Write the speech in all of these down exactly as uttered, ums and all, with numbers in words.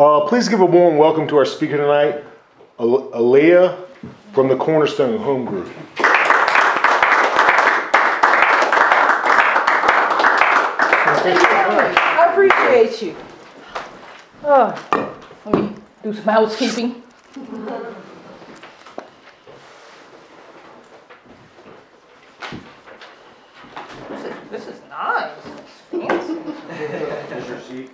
Uh, please give a warm welcome to our speaker tonight, Al- Aaliyah from the Cornerstone Home Group. I appreciate you. Oh, let me do some housekeeping. This is, this is nice. It's fancy. Here's your seat.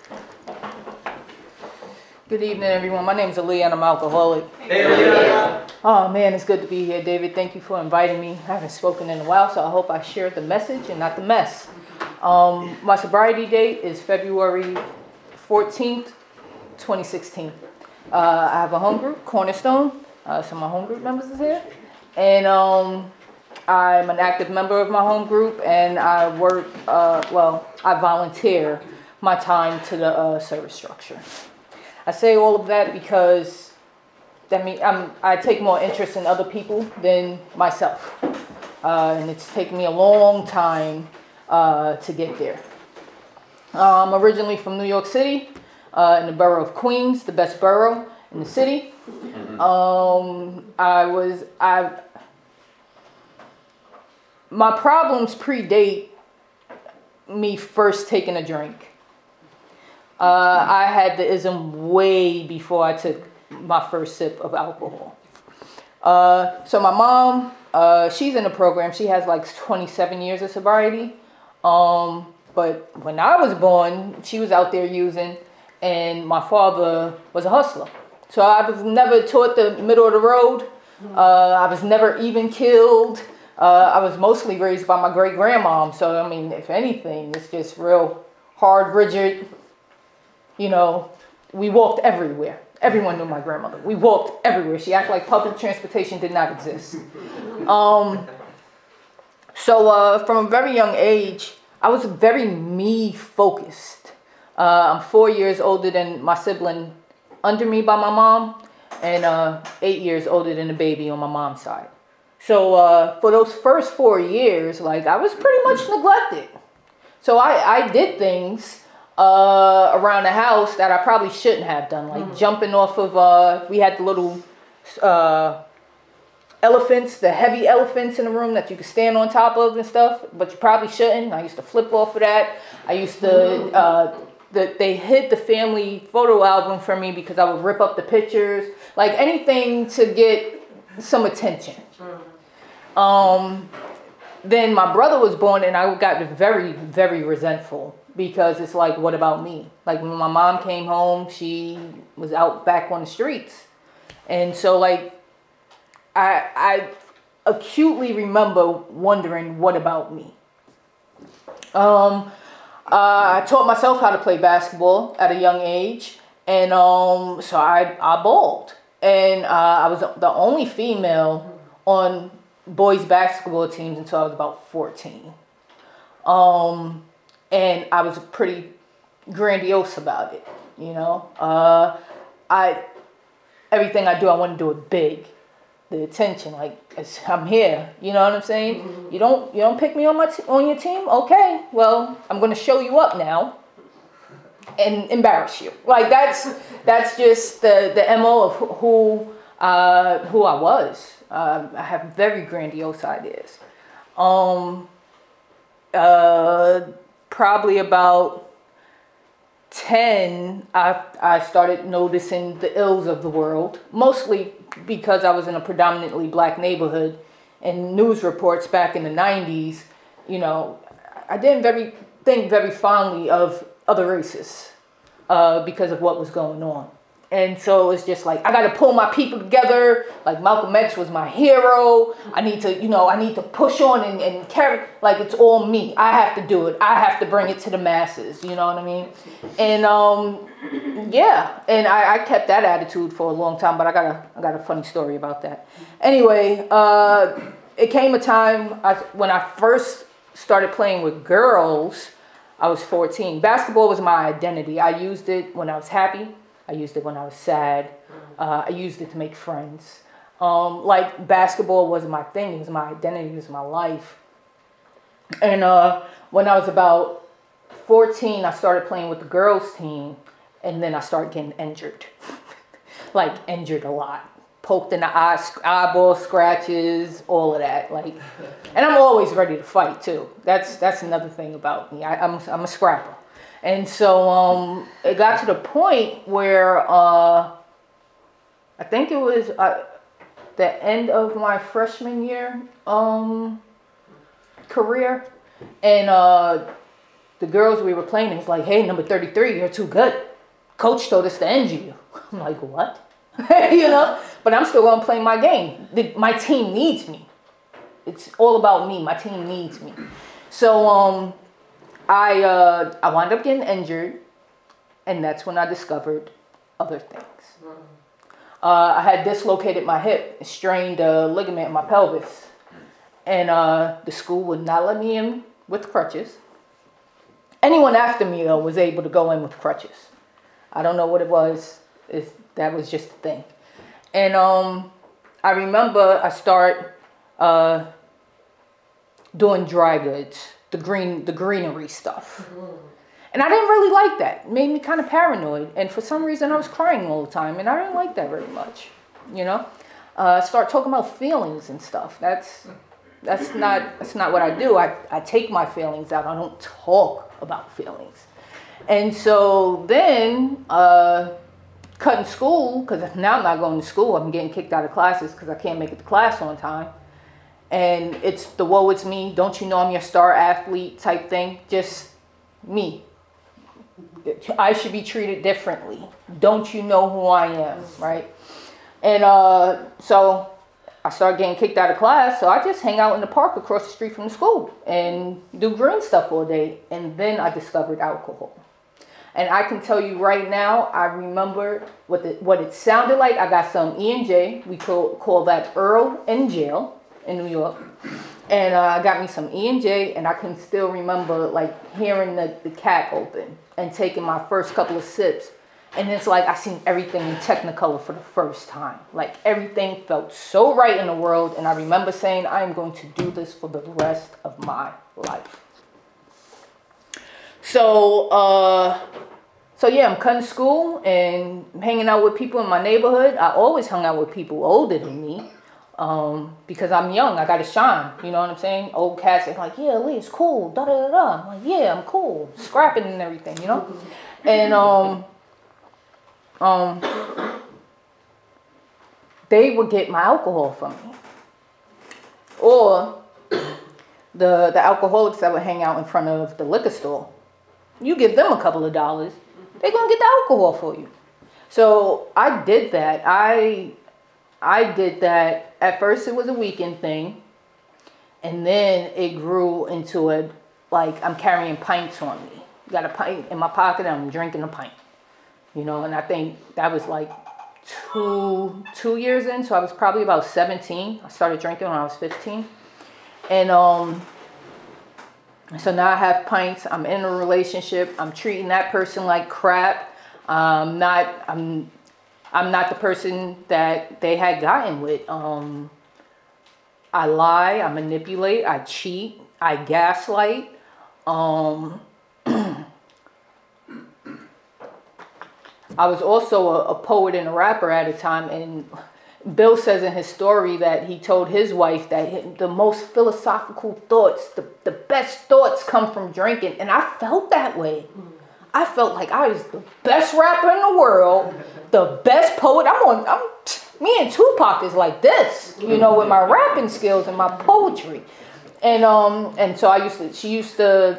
Good evening, everyone. My name is Aaliyah and I'm alcoholic. Hey, Aaliyah. Oh man, it's good to be here, David. Thank you for inviting me. I haven't spoken in a while, so I hope I shared the message and not the mess. Um, my sobriety date is February fourteenth, twenty sixteen. Uh, I have a home group, Cornerstone. Uh, some of my home group members is here. And um, I'm an active member of my home group, and I work, uh, well, I volunteer my time to the uh, service structure. I say all of that because that mean I'm, I take more interest in other people than myself. Uh, and it's taken me a long time uh, to get there. Uh, I'm originally from New York City, uh, in the borough of Queens, the best borough in the city. Mm-hmm. Um, I was, I, my problems predate me first taking a drink. Uh, I had the ism way before I took my first sip of alcohol. Uh, so my mom, uh, she's in the program. She has like twenty-seven years of sobriety. Um, but when I was born, she was out there using, and my father was a hustler. So I was never taught the middle of the road. Uh, I was never even killed. Uh, I was mostly raised by my great-grandmom. So, I mean, if anything, it's just real hard, rigid. You know, we walked everywhere. Everyone knew my grandmother. We walked everywhere. She acted like public transportation did not exist. Um, so uh, from a very young age, I was very me-focused. Uh, I'm four years older than my sibling under me by my mom, and uh, eight years older than the baby on my mom's side. So uh, for those first four years, like, I was pretty much neglected. So I, I did things Uh, around the house that I probably shouldn't have done, like mm. jumping off of, uh, we had the little uh, elephants, the heavy elephants in the room that you could stand on top of and stuff, but you probably shouldn't. I used to flip off of that. I used to, uh, the, they hid the family photo album from me because I would rip up the pictures, like anything to get some attention. Mm. Um, then my brother was born and I got very, very resentful. Because it's like, what about me? Like when my mom came home, she was out back on the streets. And so like, I I acutely remember wondering, what about me? Um, uh, I taught myself how to play basketball at a young age. And um, so I, I balled. And uh, I was the only female on boys basketball teams until I was about fourteen. Um... And I was pretty grandiose about it, you know. Uh, I everything I do, I want to do it big. The attention, like it's, I'm here, you know what I'm saying. Mm-hmm. You don't you don't pick me on my t- on your team, okay? Well, I'm gonna show you up now and embarrass you. Like that's that's just the the M O of who uh, who I was. Uh, I have very grandiose ideas. Um. Uh. Probably about ten, I, I started noticing the ills of the world, mostly because I was in a predominantly black neighborhood, and news reports back in the nineties, you know, I didn't very think very fondly of other races uh, because of what was going on. And so it's just like, I got to pull my people together. Like Malcolm X was my hero. I need to, you know, I need to push on and, and carry, like it's all me. I have to do it. I have to bring it to the masses. You know what I mean? And um, yeah, and I, I kept that attitude for a long time, but I got a, I got a funny story about that. Anyway, uh, it came a time I, when I first started playing with girls, I was fourteen. Basketball was my identity. I used it when I was happy. I used it when I was sad. Uh, I used it to make friends. Um, like basketball wasn't my thing. It was my identity. It was my life. And uh, when I was about fourteen, I started playing with the girls team. And then I started getting injured. Like, injured a lot. Poked in the eye, eyeball scratches, all of that. Like, and I'm always ready to fight too. That's that's another thing about me. I, I'm I'm a scrapper. And so um, it got to the point where uh, I think it was uh, the end of my freshman year um, career, and uh, the girls we were playing was like, "Hey, number thirty-three, you're too good. Coach told us to end you." I'm like, "What?" You know, but I'm still going to play my game. The, my team needs me. It's all about me. My team needs me. So um, I uh, I wound up getting injured, and that's when I discovered other things. Uh, I had dislocated my hip, strained a ligament in my pelvis, and uh, the school would not let me in with crutches. Anyone after me, though, was able to go in with crutches. I don't know what it was. It's, that was just a thing. And um, I remember I start uh, doing dry goods, the green, the greenery stuff. Mm-hmm. And I didn't really like that. It made me kind of paranoid. And for some reason, I was crying all the time. And I didn't like that very much, you know. Uh, start talking about feelings and stuff. That's that's not that's not what I do. I, I take my feelings out. I don't talk about feelings. And so then... Uh, cutting school, because now I'm not going to school. I'm getting kicked out of classes because I can't make it to class on time. And it's the woe it's me, don't you know I'm your star athlete type thing. Just me. I should be treated differently. Don't you know who I am, right? And uh, so I started getting kicked out of class. So I just hang out in the park across the street from the school and do green stuff all day. And then I discovered alcohol. And I can tell you right now, I remember what the, what it sounded like. I got some E and J. We call, call that Earl in jail in New York. And uh, I got me some E and J, and I can still remember like hearing the, the cap open and taking my first couple of sips. And it's like I seen everything in Technicolor for the first time. Like everything felt so right in the world. And I remember saying, I am going to do this for the rest of my life. So, uh, so yeah, I'm cutting school and hanging out with people in my neighborhood. I always hung out with people older than me um, because I'm young. I got to shine. You know what I'm saying? Old cats are like, yeah, Lee, it's cool. Da da da da. I'm like, yeah, I'm cool. Scrapping and everything, you know? And um, um, they would get my alcohol from me. Or the the alcoholics that would hang out in front of the liquor store. You give them a couple of dollars, they're going to get the alcohol for you. So I did that. I I did that. At first it was a weekend thing. And then it grew into a, like, I'm carrying pints on me. Got a pint in my pocket and I'm drinking a pint. You know, and I think that was like two, two years in. So I was probably about seventeen. I started drinking when I was fifteen. And, um... so now I have pints. I'm in a relationship. I'm treating that person like crap. Um, not. I'm. I'm not the person that they had gotten with. Um, I lie. I manipulate. I cheat. I gaslight. Um, I was also a, a poet and a rapper at a time, and Bill says in his story that he told his wife that the most philosophical thoughts, the, the best thoughts come from drinking. And I felt that way. I felt like I was the best rapper in the world, the best poet. I'm on, I'm, me and Tupac is like this, you know, with my rapping skills and my poetry. And um, and so I used to, she used to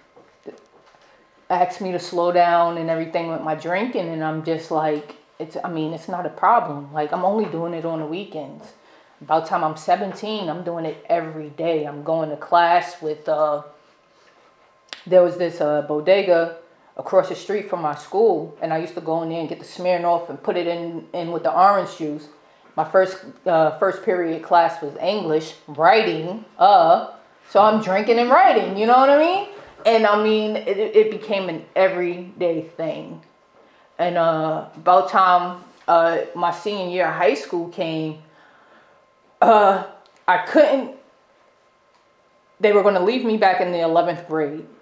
ask me to slow down and everything with my drinking. And I'm just like, It's, I mean, it's not a problem. Like, I'm only doing it on the weekends. About the time I'm seventeen, I'm doing it every day. I'm going to class with, uh, there was this uh, bodega across the street from my school. And I used to go in there and get the Smirnoff and put it in, in with the orange juice. My first uh, first period class was English, writing. Uh, so I'm drinking and writing, you know what I mean? And I mean, it, it became an everyday thing. And uh, about time uh, my senior year of high school came, uh, I couldn't, they were going to leave me back in the eleventh grade.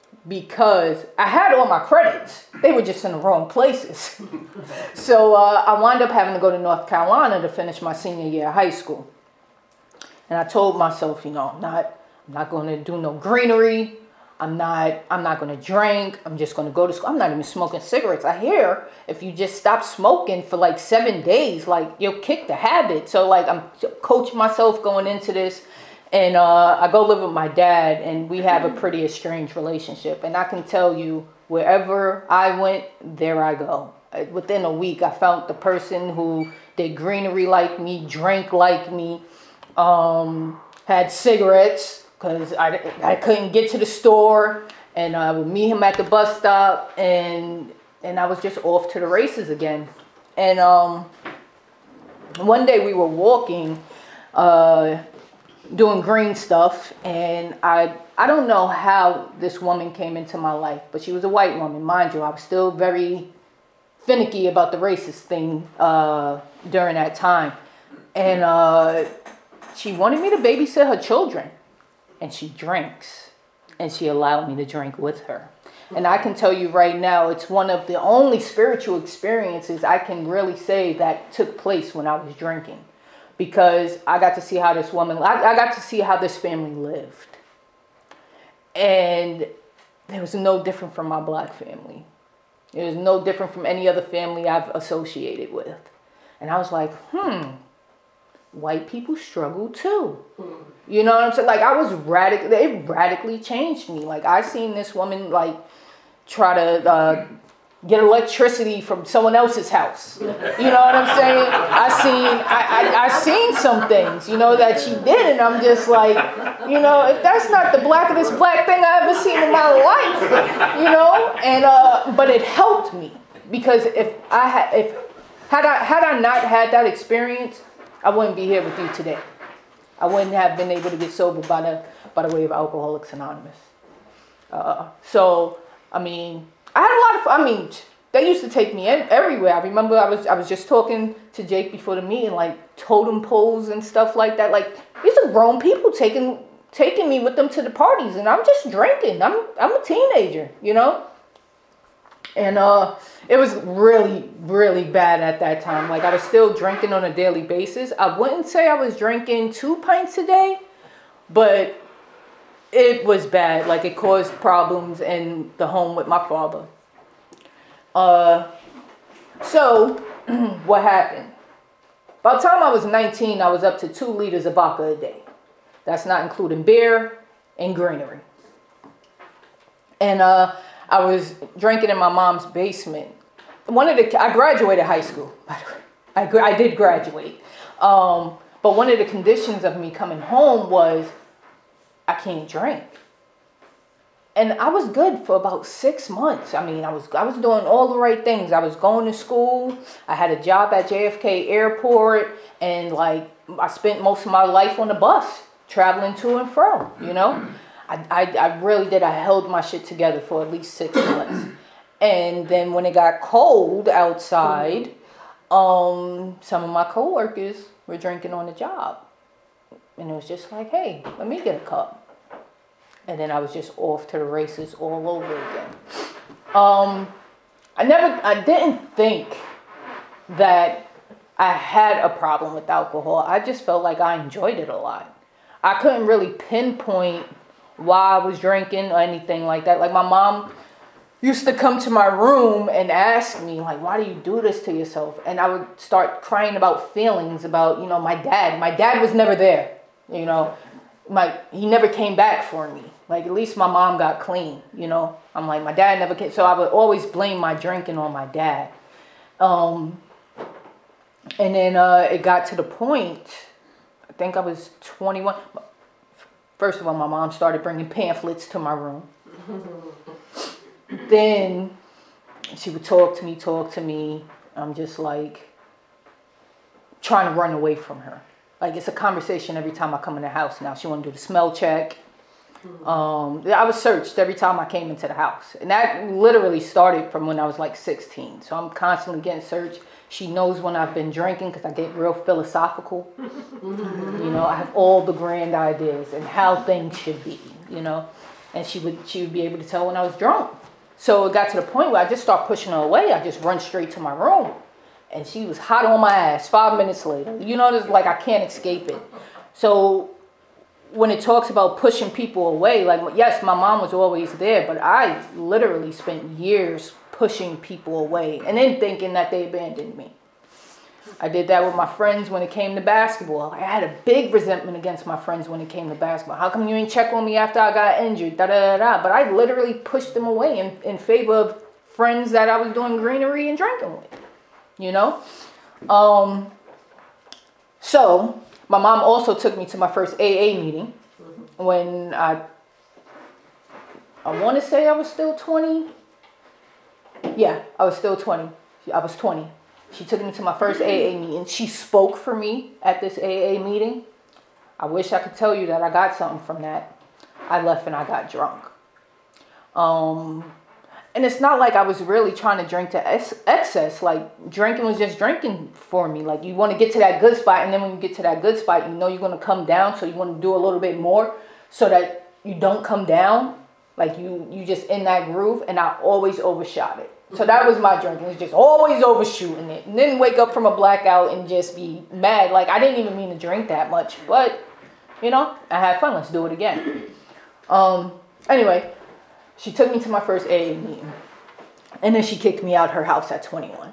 because I had all my credits. They were just in the wrong places. So uh, I wound up having to go to North Carolina to finish my senior year of high school. And I told myself, you know, I'm not, I'm not going to do no greenery. I'm not, I'm not going to drink. I'm just going to go to school. I'm not even smoking cigarettes. I hear if you just stop smoking for like seven days, like you'll kick the habit. So like I'm coaching myself going into this. And uh, I go live with my dad, and we have a pretty estranged relationship. And I can tell you, wherever I went, there I go. Within a week, I found the person who did greenery like me, drank like me, um, had cigarettes because I, I couldn't get to the store. And I would meet him at the bus stop, and and I was just off to the races again. And um, one day we were walking, uh, doing green stuff, and I I don't know how this woman came into my life, but she was a white woman, mind you. I was still very finicky about the racist thing uh, during that time, and uh, she wanted me to babysit her children, and she drinks, and she allowed me to drink with her. And I can tell you right now, it's one of the only spiritual experiences I can really say that took place when I was drinking. Because I got to see how this woman, I, I got to see how this family lived. And it was no different from my black family. It was no different from any other family I've associated with. And I was like, hmm, white people struggle too. You know what I'm saying? Like I was radical, it radically changed me. Like I seen this woman like try to uh, get electricity from someone else's house. You know what I'm saying? I seen, I, I, I seen some things, you know, that she did, and I'm just like, you know, if that's not the blackest black thing I ever seen in my life, you know, and uh, but it helped me because if I had, if had I had I not had that experience, I wouldn't be here with you today. I wouldn't have been able to get sober by the by the way of Alcoholics Anonymous. Uh, so I mean. I had a lot of, I mean, they used to take me in, everywhere. I remember I was I was just talking to Jake before the meeting, like totem poles and stuff like that. Like these are grown people taking taking me with them to the parties, and I'm just drinking. I'm I'm a teenager, you know. And uh, it was really really bad at that time. Like I was still drinking on a daily basis. I wouldn't say I was drinking two pints a day, but it was bad. Like it caused problems in the home with my father. Uh, so what happened? By the time I was nineteen, I was up to two liters of vodka a day. That's not including beer and greenery. And uh, I was drinking in my mom's basement. One of the I graduated high school. By the way, I gra- I did graduate. Um, but one of the conditions of me coming home was I can't drink. And I was good for about six months. I mean, I was I was doing all the right things. I was going to school. I had a job at J F K Airport. And like, I spent most of my life on the bus, traveling to and fro, you know. I, I, I really did. I held my shit together for at least six months. And then when it got cold outside, um, some of my coworkers were drinking on the job. And it was just like, hey, let me get a cup. And then I was just off to the races all over again. Um, I never, I didn't think that I had a problem with alcohol. I just felt like I enjoyed it a lot. I couldn't really pinpoint why I was drinking or anything like that. Like my mom used to come to my room and ask me, like, why do you do this to yourself? And I would start crying about feelings about, you know, my dad. My dad was never there. You know, my he never came back for me. Like, at least my mom got clean, you know. I'm like, my dad never came. So I would always blame my drinking on my dad. Um, and then uh, it got to the point, I think I was twenty-one. First of all, my mom started bringing pamphlets to my room. Then she would talk to me, talk to me. I'm just like trying to run away from her. Like, it's a conversation every time I come in the house now. She want to do the smell check. Um, I was searched every time I came into the house. And that literally started from when I was like sixteen. So I'm constantly getting searched. She knows when I've been drinking because I get real philosophical. You know, I have all the grand ideas and how things should be, you know. and she would she would be able to tell when I was drunk. So it got to the point where I just started pushing her away. I just run straight to my room, and she was hot on my ass. Five minutes later, you know, it's like I can't escape it. So when it talks about pushing people away, like, yes, my mom was always there, but I literally spent years pushing people away and then thinking that they abandoned me. I did that with my friends when it came to basketball. I had a big resentment against my friends when it came to basketball. How come you ain't check on me after I got injured? Da da da da. But I literally pushed them away in, in favor of friends that I was doing greenery and drinking with. You know? Um, so my mom also took me to my first A A meeting when I, I want to say I was still twenty. Yeah, I was still twenty. I was twenty. She took me to my first A A meeting. She spoke for me at this A A meeting. I wish I could tell you that I got something from that. I left and I got drunk. Um, and it's not like I was really trying to drink to ex- excess. Like, drinking was just drinking for me. Like, you want to get to that good spot, and then when you get to that good spot, you know you're going to come down, so you want to do a little bit more so that you don't come down. Like, you, you just in that groove, and I always overshot it. So that was my drinking. It's just always overshooting it. And then wake up from a blackout and just be mad. Like, I didn't even mean to drink that much. But, you know, I had fun. Let's do it again. Um, anyway, she took me to my first A A meeting. And then she kicked me out her house at twenty-one.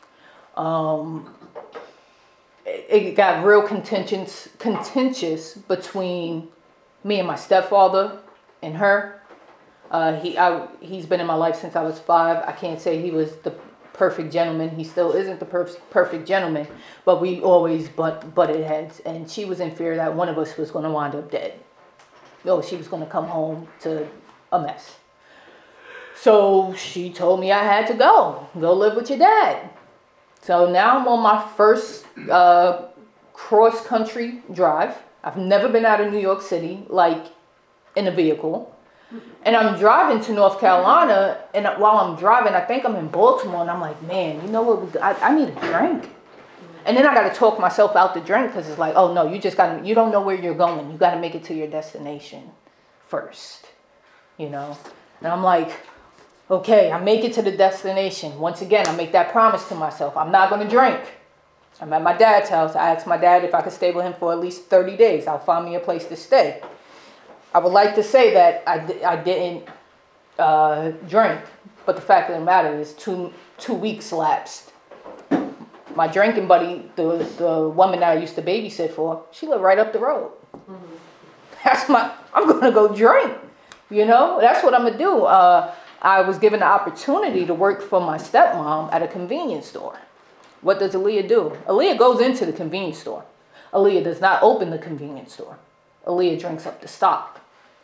Um, it, it got real contentious, contentious between me and my stepfather and her. Uh, he I, he's been in my life since I was five. I can't say he was the perfect gentleman. He still isn't the perf- perfect gentleman, but we always butt, butted heads. And she was in fear that one of us was going to wind up dead. Oh, she was going to come home to a mess. So she told me I had to go. Go live with your dad. So now I'm on my first uh, cross-country drive. I've never been out of New York City, like in a vehicle. And I'm driving to North Carolina, and while I'm driving, I think I'm in Baltimore, and I'm like, man, you know what? I, I need a drink. And then I got to talk myself out the drink, because it's like, oh, no, you just got to, you don't know where you're going. You got to make it to your destination first, you know? And I'm like, okay, I make it to the destination. Once again, I make that promise to myself. I'm not going to drink. I'm at my dad's house. I asked my dad if I could stay with him for at least thirty days. I'll find me a place to stay. I would like to say that I, I didn't uh, drink, but the fact of the matter is two two weeks lapsed. My drinking buddy, the, the woman that I used to babysit for, she lived right up the road. Mm-hmm. That's my, I'm going to go drink, you know? That's what I'm going to do. Uh, I was given the opportunity to work for my stepmom at a convenience store. What does Aaliyah do? Aaliyah goes into the convenience store. Aaliyah does not open the convenience store. Aaliyah drinks up the stock.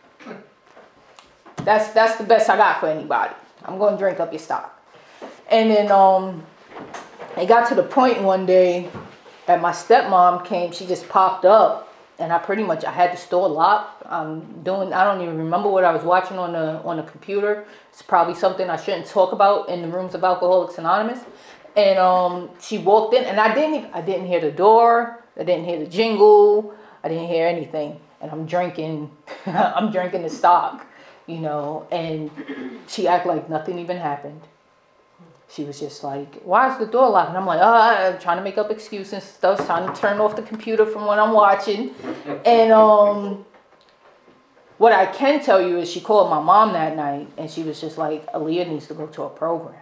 That's that's the best I got for anybody. I'm going to drink up your stock. And then um, it got to the point one day that my stepmom came. She just popped up, and I pretty much I had the store locked. I'm doing. I don't even remember what I was watching on the on the computer. It's probably something I shouldn't talk about in the rooms of Alcoholics Anonymous. And um, she walked in, and I didn't even, I didn't hear the door. I didn't hear the jingle. I didn't hear anything. And I'm drinking, I'm drinking the stock, you know, and she acted like nothing even happened. She was just like, why is the door locked? And I'm like, oh, I'm trying to make up excuses and stuff, trying to turn off the computer from what I'm watching. And um, what I can tell you is she called my mom that night, and she was just like, Aaliyah needs to go to a program.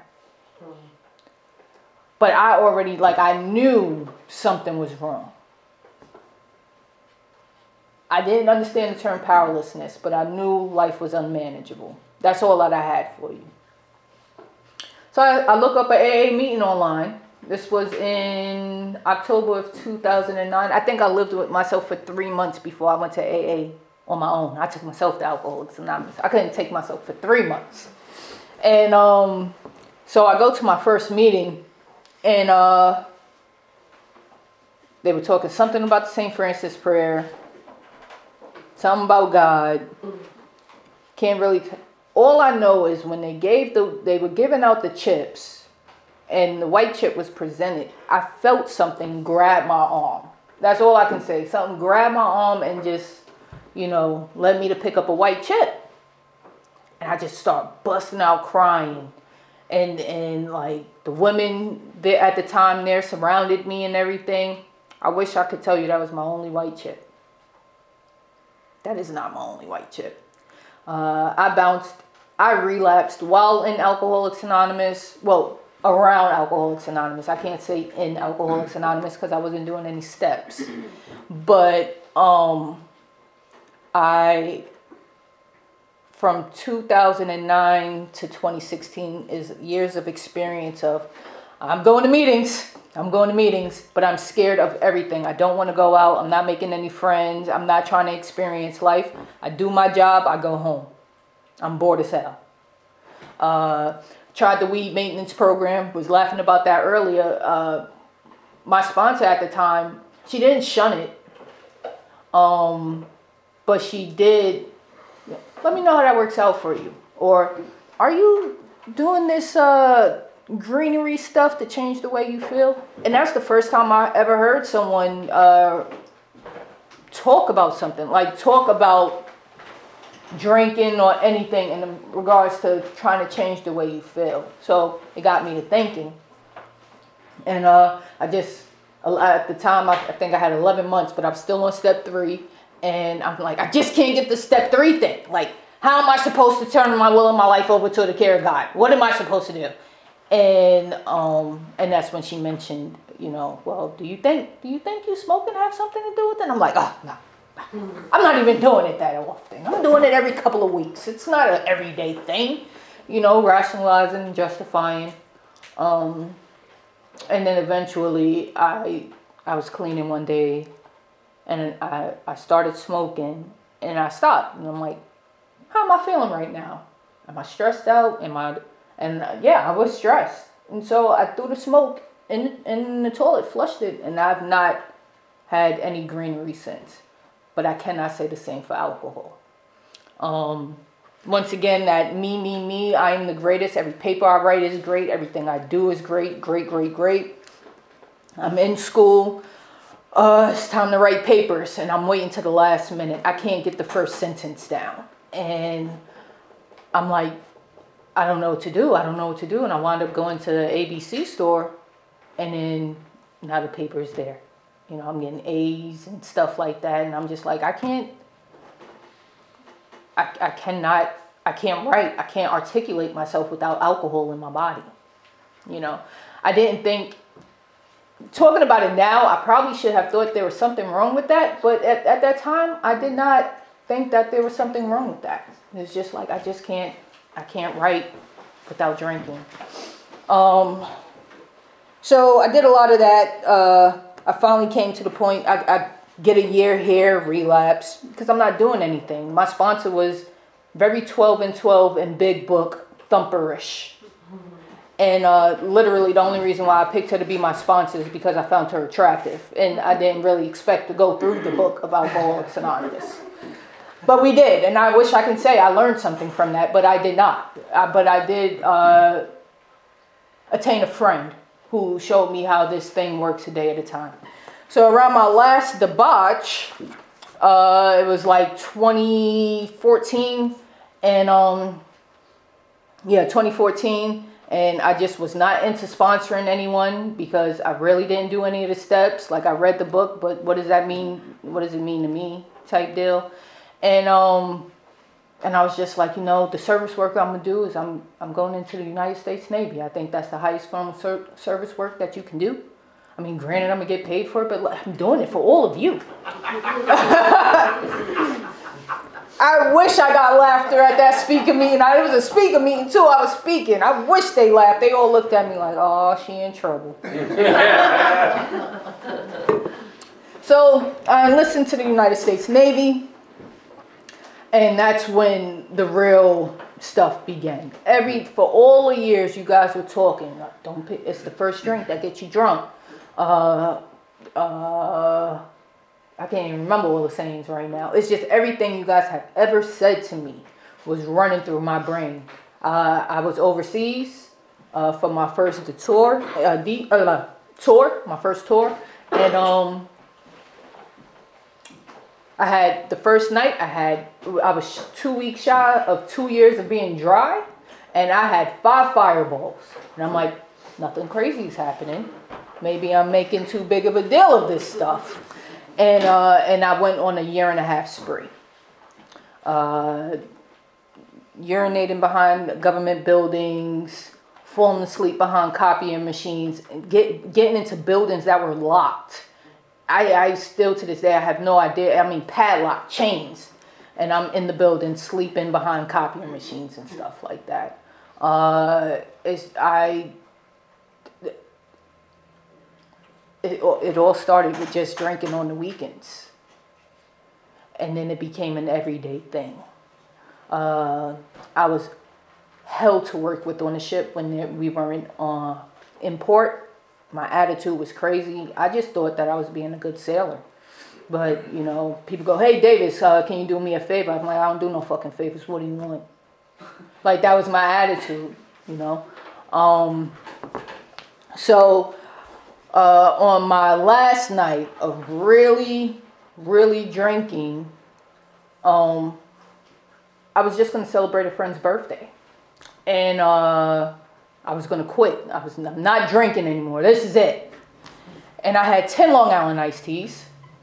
But I already, like, I knew something was wrong. I didn't understand the term powerlessness, but I knew life was unmanageable. That's all that I had for you. So I, I look up an A A meeting online. This was in October of two thousand nine. I think I lived with myself for three months before I went to A A on my own. I took myself to Alcoholics Anonymous. I couldn't take myself for three months. And um, so I go to my first meeting, and uh, they were talking something about the Saint Francis prayer. Something about God. Can't really. T- All I know is when they gave the, they were giving out the chips, and the white chip was presented. I felt something grab my arm. That's all I can say. Something grabbed my arm and just, you know, led me to pick up a white chip. and I just start busting out crying. And, and like the women there at the time there surrounded me and everything. I wish I could tell you that was my only white chip. That is not my only white chip. Uh, I bounced, I relapsed while in Alcoholics Anonymous. Well, around Alcoholics Anonymous. I can't say in Alcoholics Anonymous because I wasn't doing any steps. But um, I, from two thousand nine to twenty sixteen is years of experience of, I'm going to meetings. I'm going to meetings, but I'm scared of everything. I don't want to go out. I'm not making any friends. I'm not trying to experience life. I do my job. I go home. I'm bored as hell. Uh, tried the weed maintenance program. Was laughing about that earlier. Uh, my sponsor at the time, she didn't shun it. Um, but she did. Let me know how that works out for you. Or are you doing this uh, greenery stuff to change the way you feel? And that's the first time I ever heard someone uh, talk about something, like talk about drinking or anything in regards to trying to change the way you feel. So it got me to thinking. And uh, I just, at the time, I, I think I had eleven months, but I'm still on step three. And I'm like, I just can't get the step three thing. Like, how am I supposed to turn my will and my life over to the care of God? What am I supposed to do? And um, and that's when she mentioned, you know, well, do you think, do you think you smoking have something to do with it? I'm like, oh, no. I'm not even doing it that often. I'm doing it every couple of weeks. It's not an everyday thing, you know, rationalizing and justifying. Um, and then eventually I I was cleaning one day and I, I started smoking and I stopped. And I'm like, how am I feeling right now? Am I stressed out? Am I... And uh, yeah, I was stressed. And so I threw the smoke in, in the toilet, flushed it. And I've not had any greenery since. But I cannot say the same for alcohol. Um, once again, that me, me, me, I am the greatest. Every paper I write is great. Everything I do is great, great, great, great. I'm in school. Uh, it's time to write papers. And I'm waiting to the last minute. I can't get the first sentence down. And I'm like, I don't know what to do. I don't know what to do. And I wound up going to the A B C store. And then now the paper is there. You know, I'm getting A's and stuff like that. And I'm just like, I can't, I, I cannot, I can't write. I can't articulate myself without alcohol in my body. You know, I didn't think, talking about it now, I probably should have thought there was something wrong with that. But at, at that time, I did not think that there was something wrong with that. It's just like, I just can't, I can't write without drinking. Um, so I did a lot of that. Uh, I finally came to the point, I, I get a year here, relapse, because I'm not doing anything. My sponsor was very twelve and twelve and big book, thumperish. And uh, literally the only reason why I picked her to be my sponsor is because I found her attractive. And I didn't really expect to go through the book of Alcoholics Anonymous. But we did, and I wish I could say I learned something from that, but I did not. Uh, but I did uh, attain a friend who showed me how this thing works a day at a time. So around my last debauch, uh, it was like twenty fourteen, and um, yeah, twenty fourteen, and I just was not into sponsoring anyone because I really didn't do any of the steps. Like, I read the book, but what does that mean? What does it mean to me? Type deal. And um, and I was just like, you know, the service work I'm gonna do is I'm I'm going into the United States Navy. I think that's the highest form of ser- service work that you can do. I mean, granted, I'm gonna get paid for it, but I'm doing it for all of you. I wish I got laughter at that speaker meeting. I, it was a speaker meeting too. I was speaking. I wish they laughed. They all looked at me like, oh, she in trouble. So I enlisted to the United States Navy. And that's when the real stuff began. Every for all the years you guys were talking, don't pick, it's the first drink that gets you drunk. Uh, uh, I can't even remember all the sayings right now. It's just everything you guys have ever said to me was running through my brain. Uh, I was overseas uh, for my first tour, uh, the, uh, tour, my first tour, and um. I had the first night. I had I was two weeks shy of two years of being dry, and I had five fireballs. And I'm like, nothing crazy is happening. Maybe I'm making too big of a deal of this stuff. And uh, and I went on a year and a half spree. Uh, urinating behind government buildings, falling asleep behind copying machines, get, getting into buildings that were locked. I, I still to this day, I have no idea. I mean, padlock, chains. And I'm in the building sleeping behind copying machines and stuff like that. Uh, it's, I... It, it all started with just drinking on the weekends. And then it became an everyday thing. Uh, I was hell to work with on the ship when we weren't uh, in port. My attitude was crazy. I just thought that I was being a good sailor. But, you know, people go, hey, Davis, uh, can you do me a favor? I'm like, I don't do no fucking favors. What do you want? Like, that was my attitude, you know. Um, so... Uh, on my last night of really, really drinking, um, I was just going to celebrate a friend's birthday. And uh, I was going to quit. I was I'm not drinking anymore. This is it. And I had ten Long Island iced teas.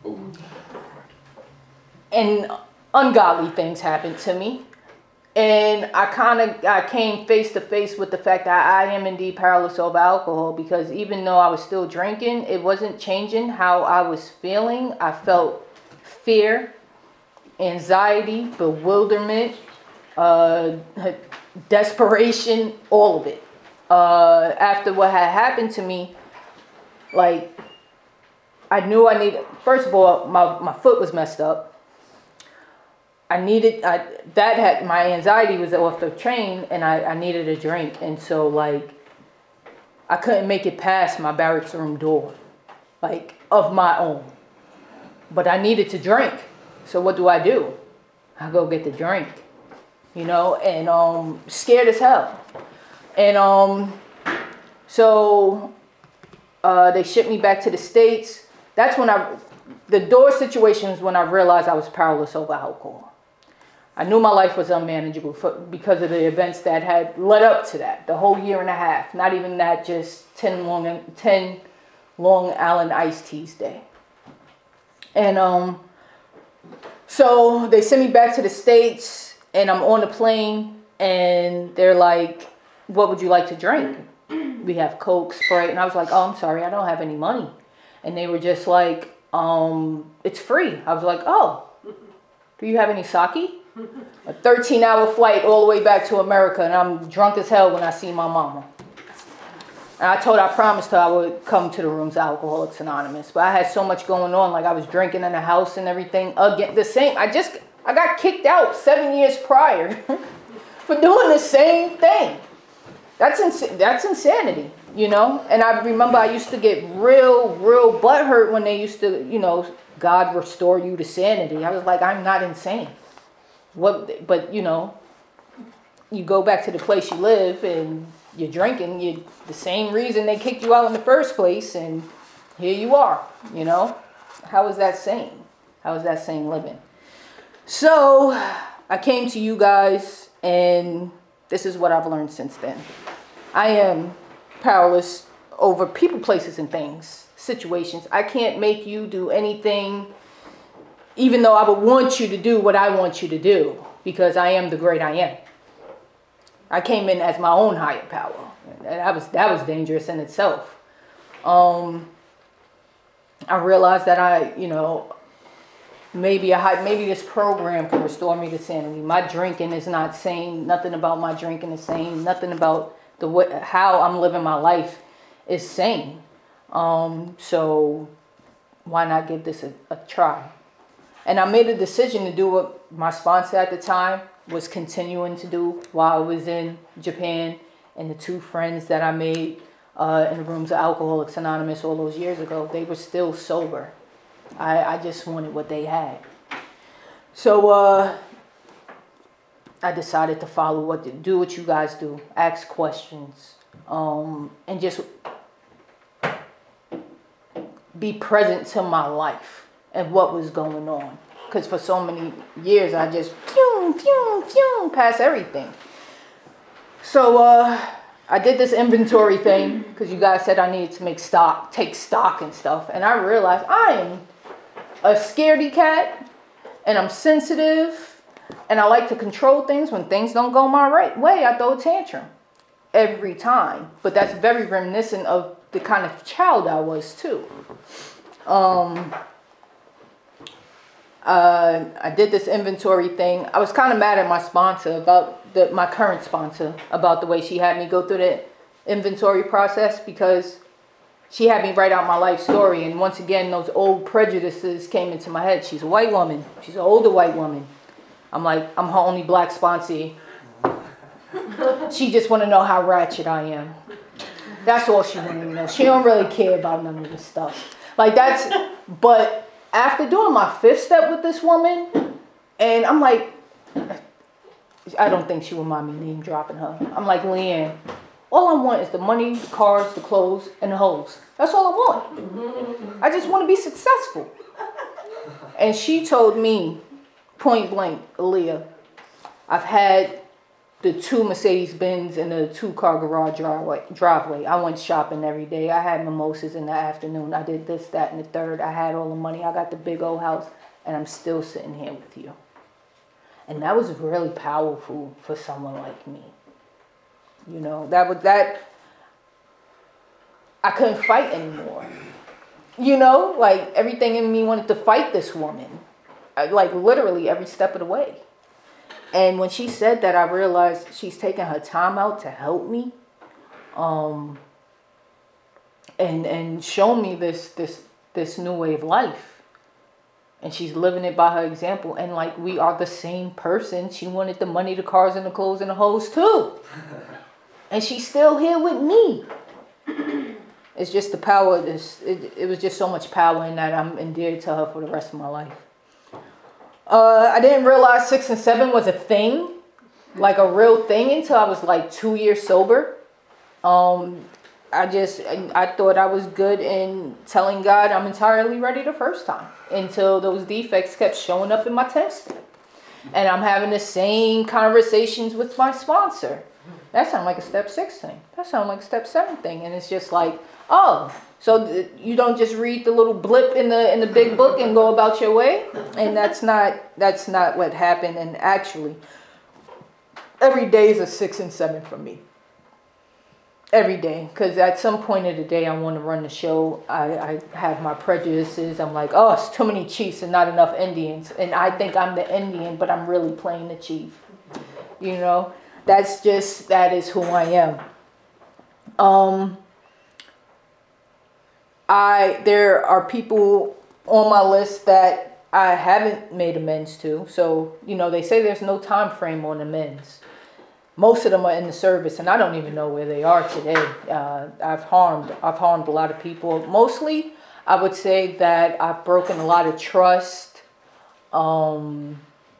And ungodly things happened to me. And I kind of I came face to face with the fact that I am indeed powerless over alcohol, because even though I was still drinking, it wasn't changing how I was feeling. I felt fear, anxiety, bewilderment, uh, desperation, all of it. Uh, after what had happened to me, like, I knew I needed, first of all, my, my foot was messed up. I needed, I, that had, my anxiety was off the train, and I, I needed a drink. And so, like, I couldn't make it past my barracks room door, like, of my own. But I needed to drink. So what do I do? I go get the drink, you know, and um, scared as hell. And um, so uh, they shipped me back to the States. That's when I, the door situation is when I realized I was powerless over alcohol. I knew my life was unmanageable for, because of the events that had led up to that. The whole year and a half. Not even that, just ten Long, ten Long Island iced teas day. And um, so they sent me back to the States, and I'm on the plane, and they're like, what would you like to drink? We have Coke, Sprite. And I was like, oh, I'm sorry, I don't have any money. And they were just like, um, it's free. I was like, oh, do you have any sake? A thirteen hour flight all the way back to America, and I'm drunk as hell when I see my mama. And I told her I promised her I would come to the rooms of Alcoholics Anonymous. But I had so much going on, like I was drinking in the house and everything. Again, the same, I just, I got kicked out seven years prior for doing the same thing. That's ins- that's insanity, you know? And I remember I used to get real, real butthurt when they used to, you know, God restore you to sanity. I was like, I'm not insane. What? But, you know, you go back to the place you live and you're drinking, you the same reason they kicked you out in the first place, and here you are, you know? How is that sane? How is that sane living? So I came to you guys, and this is what I've learned since then. I am powerless over people, places, and things, situations. I can't make you do anything, even though I would want you to do what I want you to do, because I am the great I am. I came in as my own higher power. That was that was dangerous in itself. Um, I realized that I, you know, maybe a high, maybe this program can restore me to sanity. My drinking is not sane. Nothing about my drinking is sane. Nothing about the way, how I'm living my life is sane. Um, so why not give this a, a try? And I made a decision to do what my sponsor at the time was continuing to do while I was in Japan, and the two friends that I made uh, in the rooms of Alcoholics Anonymous all those years ago, they were still sober. I, I just wanted what they had. So uh, I decided to follow what to do what you guys do, ask questions, um, and just be present to my life and what was going on. because for so many years I just phew, phew, phew, past everything. So uh, I did this inventory thing because you guys said I needed to make stock, take stock and stuff, and I realized I am a scaredy cat, and I'm sensitive, and I like to control things. When things don't go my right way, I throw a tantrum every time. But that's very reminiscent of the kind of child I was too. Um, uh, I did this inventory thing. I was kind of mad at my sponsor about the, my current sponsor about the way she had me go through the inventory process, because she had me write out my life story. And once again, those old prejudices came into my head. She's a white woman. She's an older white woman. I'm like, I'm her only black sponsee. She just want to know how ratchet I am. That's all she wanted to know. She don't really care about none of this stuff. Like that's, but after doing my fifth step with this woman, and I'm like, I don't think she would mind me name dropping her. I'm like, Leanne, all I want is the money, the cars, the clothes, and the hoes. That's all I want. I just want to be successful. And she told me, point blank, Aaliyah, I've had the two Mercedes-Benz and the two-car garage driveway, driveway. I went shopping every day. I had mimosas in the afternoon. I did this, that, and the third. I had all the money. I got the big old house, and I'm still sitting here with you. And that was really powerful for someone like me. You know, that was that. I couldn't fight anymore. You know, like everything in me wanted to fight this woman. I, like literally every step of the way. And when she said that, I realized she's taking her time out to help me, um, and and show me this this this new way of life. And she's living it by her example. And like we are the same person. She wanted the money, the cars, and the clothes, and the hoes too. And she's still here with me. It's just the power. This it, it was just so much power in that. I'm endeared to her for the rest of my life. Uh, I didn't realize six and seven was a thing, like a real thing, until I was like two years sober. Um, I just, I, I thought I was good in telling God I'm entirely ready the first time, until those defects kept showing up in my test. And I'm having the same conversations with my sponsor. That sounds like a step six thing. That sounds like a step seven thing. And it's just like, oh, so th- you don't just read the little blip in the in the big book and go about your way. And that's not that's not what happened. And actually, every day is a six and seven for me. Every day, because at some point of the day, I want to run the show. I, I have my prejudices. I'm like, oh, it's too many chiefs and not enough Indians. And I think I'm the Indian, but I'm really playing the chief. You know, that's just, that is who I am. Um, I, there are people on my list that I haven't made amends to. So, you know, they say there's no time frame on amends. Most of them are in the service, and I don't even know where they are today. Uh, I've harmed, I've harmed a lot of people. Mostly, I would say that I've broken a lot of trust. Um,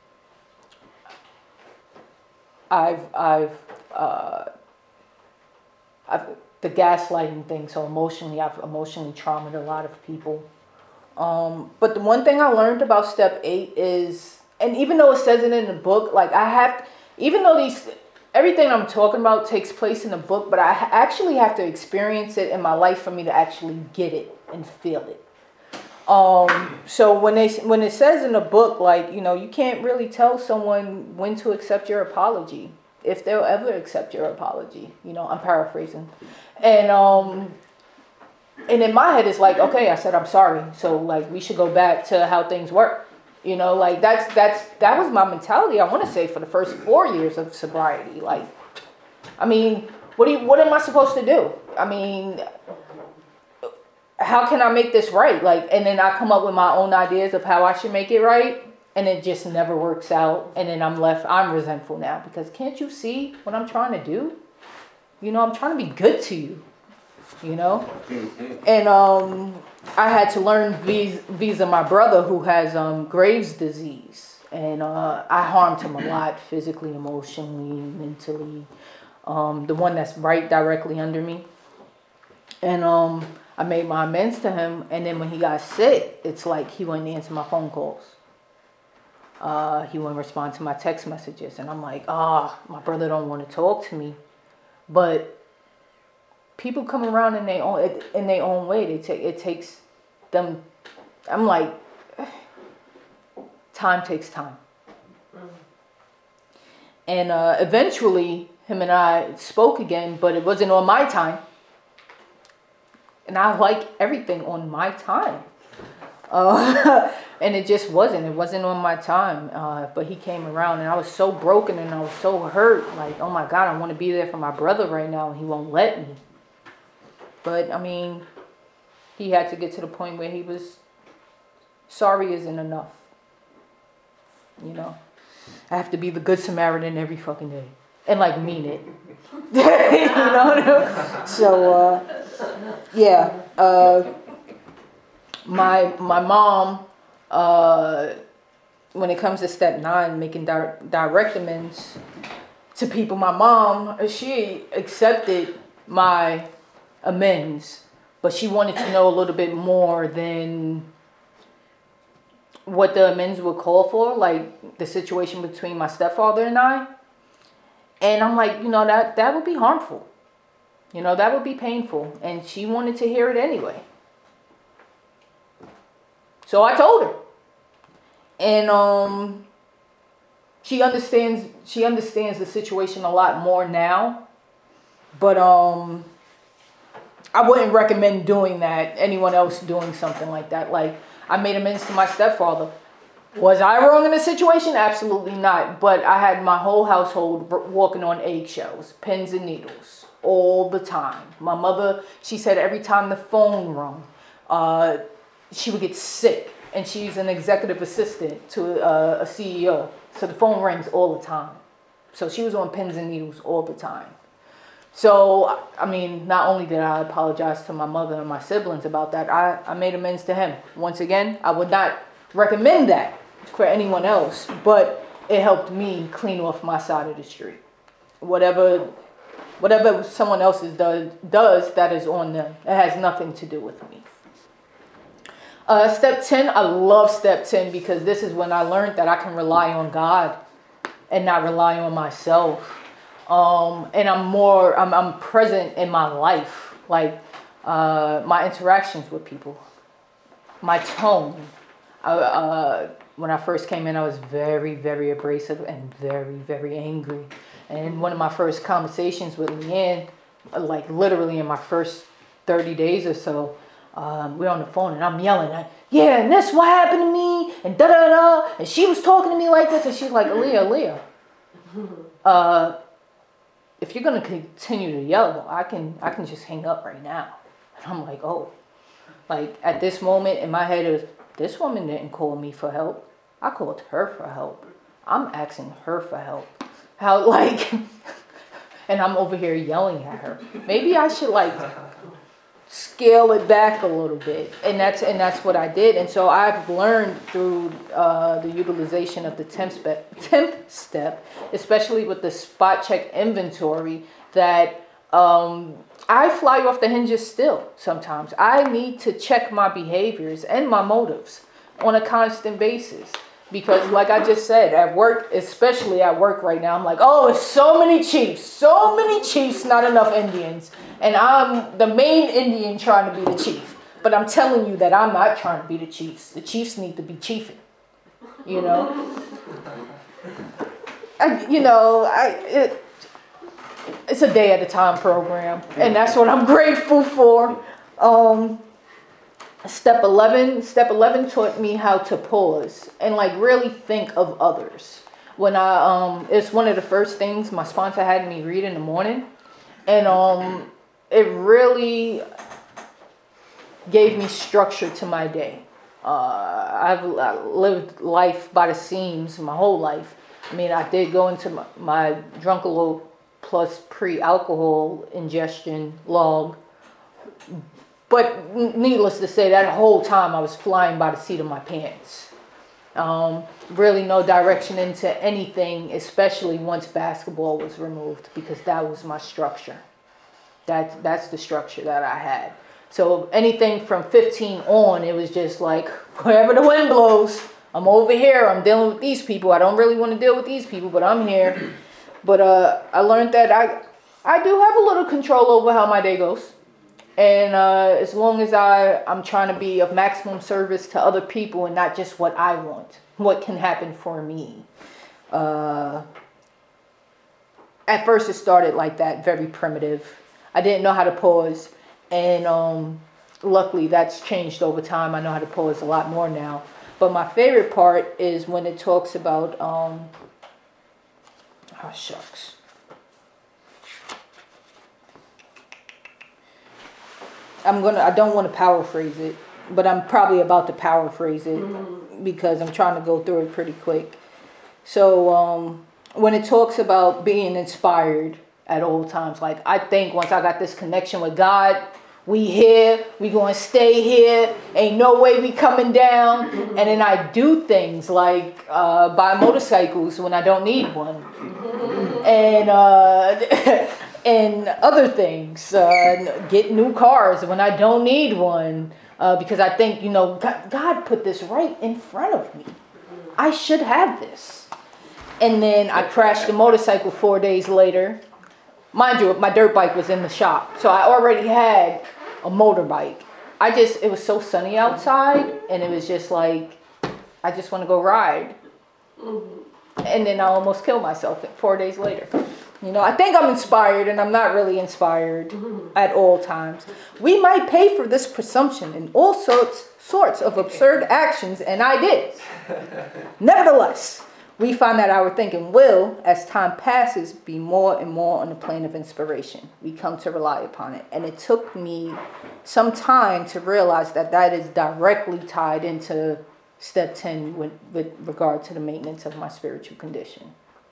I've, I've, uh, I've the gaslighting thing. So emotionally, I've emotionally traumatized a lot of people. Um, but the one thing I learned about step eight is, and even though it says it in the book, like I have, even though these. Everything I'm talking about takes place in the book, but I actually have to experience it in my life for me to actually get it and feel it. Um, so when they when it says in the book, like, you know, you can't really tell someone when to accept your apology, if they'll ever accept your apology. You know, I'm paraphrasing. And um, and in my head, it's like, okay, I said I'm sorry. So, like, we should go back to how things work. You know, like that's that's that was my mentality. I want to say for the first four years of sobriety. Like, I mean, what do you, what am I supposed to do? I mean, how can I make this right? Like, and then I come up with my own ideas of how I should make it right, and it just never works out. And then I'm left. I'm resentful now because can't you see what I'm trying to do? You know, I'm trying to be good to you. You know, and um. I had to learn vis- vis-a my brother who has um, Graves' disease. And uh, I harmed him a lot, physically, emotionally, mentally. Um, the one that's right directly under me. And um, I made my amends to him. And then when he got sick, it's like he wouldn't answer my phone calls. Uh, he wouldn't respond to my text messages, and I'm like, ah, oh, my brother don't want to talk to me. But people come around in their own in their own way. They take it takes them. I'm like, time takes time, and uh, eventually him and I spoke again, but it wasn't on my time. And I like everything on my time. Uh, and it just wasn't. It wasn't on my time. Uh, but he came around and I was so broken and I was so hurt. Like, oh my God, I want to be there for my brother right now and he won't let me. But, I mean, he had to get to the point where he was, sorry isn't enough. You know, I have to be the good Samaritan every fucking day. And, like, mean it. You know? So, uh, yeah. Uh, my my mom, uh, when it comes to step nine, making di- direct amends to people, my mom, she accepted my amends, but she wanted to know a little bit more than what the amends would call for, like the situation between my stepfather and I. And I'm like, you know, that, that would be harmful. You know, that would be painful. And she wanted to hear it anyway. So I told her. And um, she understands she understands the situation a lot more now. But um, I wouldn't recommend doing that, anyone else doing something like that. Like, I made amends to my stepfather. Was I wrong in the situation? Absolutely not. But I had my whole household walking on eggshells, pins and needles, all the time. My mother, she said every time the phone rung, uh, she would get sick. And she's an executive assistant to uh, a C E O. So the phone rings all the time. So she was on pins and needles all the time. So, I mean, not only did I apologize to my mother and my siblings about that, I, I made amends to him. Once again, I would not recommend that for anyone else, but it helped me clean off my side of the street. Whatever whatever someone else does, does, that is on them. It has nothing to do with me. Uh, step ten, I love step ten because this is when I learned that I can rely on God and not rely on myself. Um, and I'm more, I'm, I'm present in my life, like uh, my interactions with people, my tone. I, uh, when I first came in, I was very, very abrasive and very, very angry. And one of my first conversations with Leanne, like literally in my first thirty days or so, um, we're on the phone and I'm yelling, yeah, and that's what happened to me, and da da da. And she was talking to me like this, and she's like, Aaliyah, Aaliyah, uh, if you're gonna continue to yell, I can, I can just hang up right now. And I'm like, oh, like at this moment in my head, it was, this woman didn't call me for help. I called her for help. I'm asking her for help. How, like, and I'm over here yelling at her. Maybe I should like scale it back a little bit. And that's and that's what I did. And so I've learned through uh, the utilization of the tenth step, tenth step, especially with the spot check inventory, that um, I fly off the hinges still sometimes. I need to check my behaviors and my motives on a constant basis. Because like I just said, at work, especially at work right now, I'm like, oh, it's so many chiefs, so many chiefs, not enough Indians. And I'm the main Indian trying to be the chief. But I'm telling you that I'm not trying to be the chiefs. The chiefs need to be chiefing, you know. I, you know, I it, it's a day at a time program. And that's what I'm grateful for. Um... Step eleven, step eleven taught me how to pause and like really think of others. When I, um, it's one of the first things my sponsor had me read in the morning. And um, it really gave me structure to my day. Uh, I've I lived life by the seams my whole life. I mean, I did go into my, my Drunkalope plus pre-alcohol ingestion log. But needless to say, that whole time I was flying by the seat of my pants. Um, really no direction into anything, especially once basketball was removed, because that was my structure. That, that's the structure that I had. So anything from fifteen on, it was just like, wherever the wind blows, I'm over here. I'm dealing with these people. I don't really want to deal with these people, but I'm here. But uh, I learned that I, I do have a little control over how my day goes. And uh, as long as I, I'm trying to be of maximum service to other people and not just what I want, what can happen for me. Uh, at first it started like that, very primitive. I didn't know how to pause. And um, luckily that's changed over time. I know how to pause a lot more now. But my favorite part is when it talks about, um, oh shucks. I'm gonna, I don't want to paraphrase it, but I'm probably about to paraphrase it mm-hmm. because I'm trying to go through it pretty quick. So um, when it talks about being inspired at all times, like I think once I got this connection with God, we here, we gonna stay here, ain't no way we coming down. Mm-hmm. And then I do things like uh, buy motorcycles when I don't need one. Mm-hmm. And uh, and other things, uh, get new cars when I don't need one, uh, because I think, you know, God, God put this right in front of me. I should have this. And then I crashed the motorcycle four days later. Mind you, my dirt bike was in the shop, so I already had a motorbike. I just, it was so sunny outside, and it was just like, I just want to go ride. And then I almost killed myself four days later. You know, I think I'm inspired, and I'm not really inspired mm-hmm. at all times. We might pay for this presumption in all sorts sorts of absurd actions, and I did. Nevertheless, we find that our thinking will, as time passes, be more and more on the plane of inspiration. We come to rely upon it. And it took me some time to realize that that is directly tied into step ten with, with regard to the maintenance of my spiritual condition.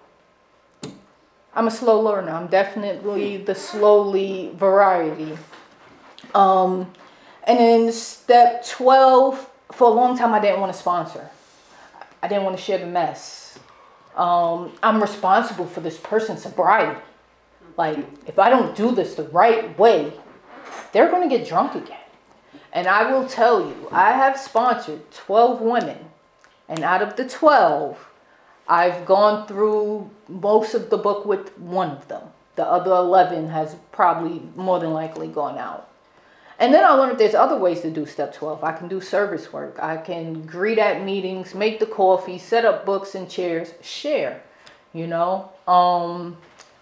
I'm a slow learner. I'm definitely the slowly variety. Um, and then step twelve, for a long time I didn't want to sponsor. I didn't want to share the mess. Um, I'm responsible for this person's sobriety. Like, if I don't do this the right way, they're going to get drunk again. And I will tell you, I have sponsored twelve women. And out of the twelve, I've gone through most of the book with one of them. The other eleven has probably more than likely gone out. And then I learned there's other ways to do step twelve. I can do service work. I can greet at meetings, make the coffee, set up books and chairs, share, you know. Um,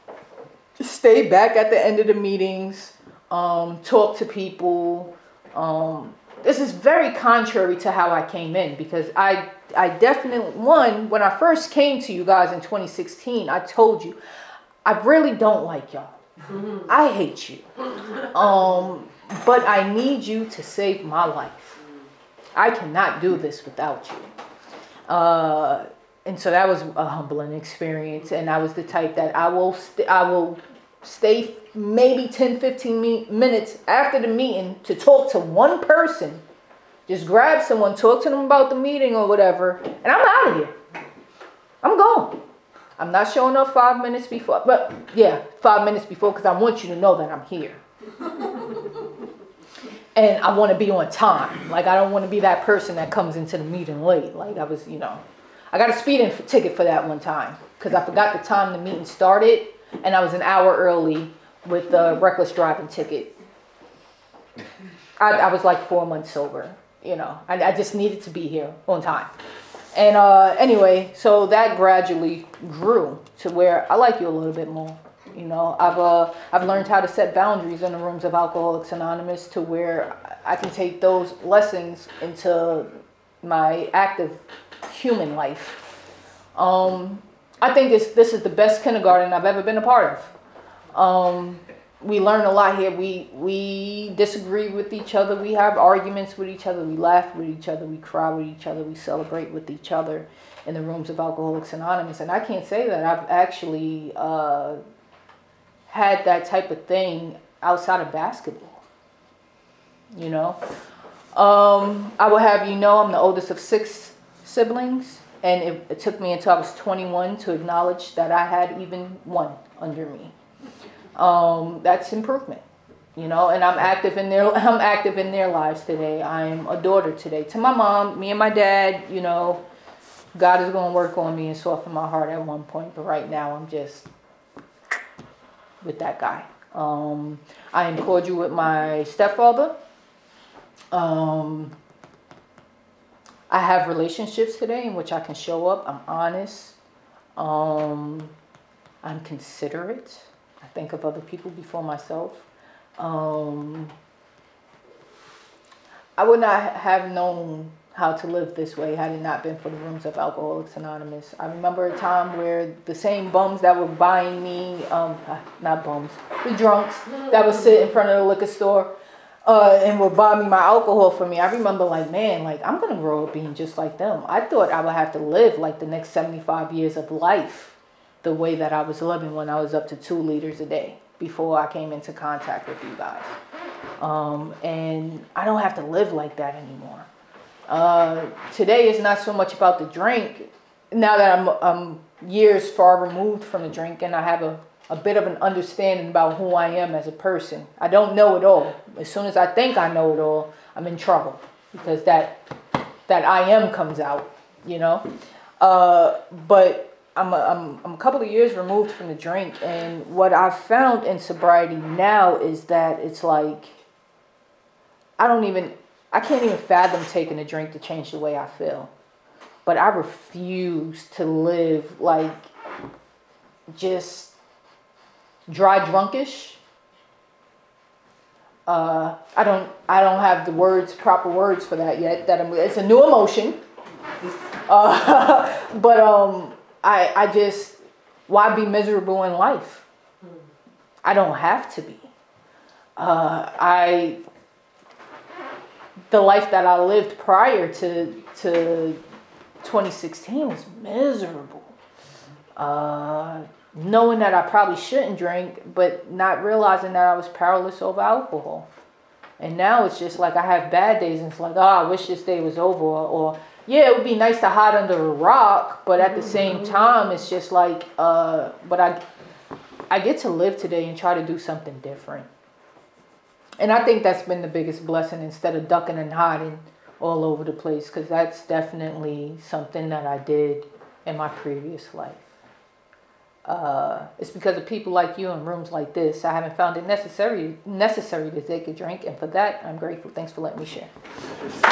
stay back at the end of the meetings, um, talk to people. Um, this is very contrary to how I came in, because I I definitely, one, when I first came to you guys in twenty sixteen, I told you, I really don't like y'all. Mm-hmm. I hate you. Um, but I need you to save my life. I cannot do this without you. Uh, and so that was a humbling experience. And I was the type that I will, st- I will stay maybe ten, fifteen mi- minutes after the meeting to talk to one person. Just grab someone, talk to them about the meeting or whatever, and I'm out of here. I'm gone. I'm not showing up five minutes before, but yeah, five minutes before, because I want you to know that I'm here. And I want to be on time. Like, I don't want to be that person that comes into the meeting late. Like, I was, you know, I got a speeding ticket for that one time, because I forgot the time the meeting started, and I was an hour early with the reckless driving ticket. I, I was like four months sober. You know, I, I just needed to be here on time. And uh, anyway, so that gradually grew to where I like you a little bit more. You know, I've uh, I've learned how to set boundaries in the rooms of Alcoholics Anonymous to where I can take those lessons into my active human life. Um, I think this this is the best kindergarten I've ever been a part of. Um, We learn a lot here. We we disagree with each other. We have arguments with each other. We laugh with each other. We cry with each other. We celebrate with each other in the rooms of Alcoholics Anonymous. And I can't say that I've actually uh, had that type of thing outside of basketball. You know? Um, I will have you know I'm the oldest of six siblings. And it, it took me until I was twenty-one to acknowledge that I had even one under me. Um, that's improvement, you know, and I'm active in their, I'm active in their lives today. I'm a daughter today to my mom, me and my dad, you know, God is going to work on me and soften my heart at one point, but right now I'm just with that guy. Um, I am cordial with my stepfather. Um, I have relationships today in which I can show up. I'm honest. Um, I'm considerate. I think of other people before myself. Um, I would not have known how to live this way had it not been for the rooms of Alcoholics Anonymous. I remember a time where the same bums that were buying me, um, not bums, the drunks that would sit in front of the liquor store uh, and would buy me my alcohol for me. I remember like, man, like I'm going to grow up being just like them. I thought I would have to live like the next seventy-five years of life the way that I was living when I was up to two liters a day before I came into contact with you guys. Um, and I don't have to live like that anymore. Uh, today is not so much about the drink. Now that I'm, I'm years far removed from the drink and I have a, a bit of an understanding about who I am as a person. I don't know it all. As soon as I think I know it all, I'm in trouble because that that I am comes out, you know. Uh, but I'm a, I'm, I'm a couple of years removed from the drink, and what I've found in sobriety now is that it's like I don't even I can't even fathom taking a drink to change the way I feel. But I refuse to live like just dry drunkish. Uh, I don't I don't have the words, proper words for that yet. That I'm, it's a new emotion. Uh, but um, I I just why be miserable in life? I don't have to be. Uh, I. The life that I lived prior to to twenty sixteen was miserable. Uh, knowing that I probably shouldn't drink, but not realizing that I was powerless over alcohol. And now it's just like I have bad days and it's like, oh, I wish this day was over. Or, or yeah, it would be nice to hide under a rock, but at the same time, it's just like, uh, but I, I get to live today and try to do something different. And I think that's been the biggest blessing instead of ducking and hiding all over the place, because that's definitely something that I did in my previous life. Uh, it's because of people like you in rooms like this. I haven't found it necessary necessary to take a drink, and for that, I'm grateful. Thanks for letting me share.